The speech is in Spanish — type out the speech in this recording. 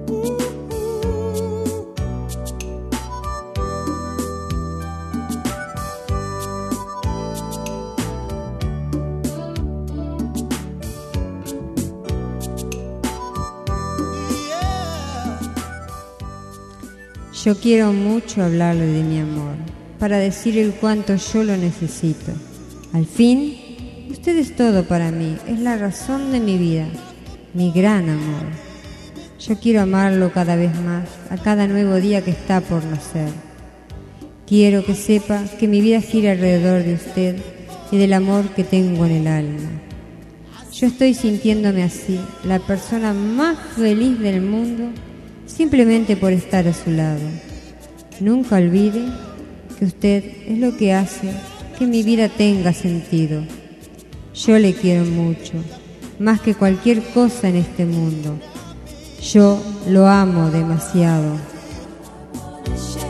Yo quiero mucho hablarle de mi amor, para decir el cuánto yo lo necesito. Al fin, usted es todo para mí, es la razón de mi vida, mi gran amor. Yo quiero amarlo cada vez más, a cada nuevo día que está por nacer. Quiero que sepa que mi vida gira alrededor de usted y del amor que tengo en el alma. Yo estoy sintiéndome así, la persona más feliz del mundo, simplemente por estar a su lado. Nunca olvide que usted es lo que hace que mi vida tenga sentido. Yo le quiero mucho, más que cualquier cosa en este mundo. Yo lo amo demasiado.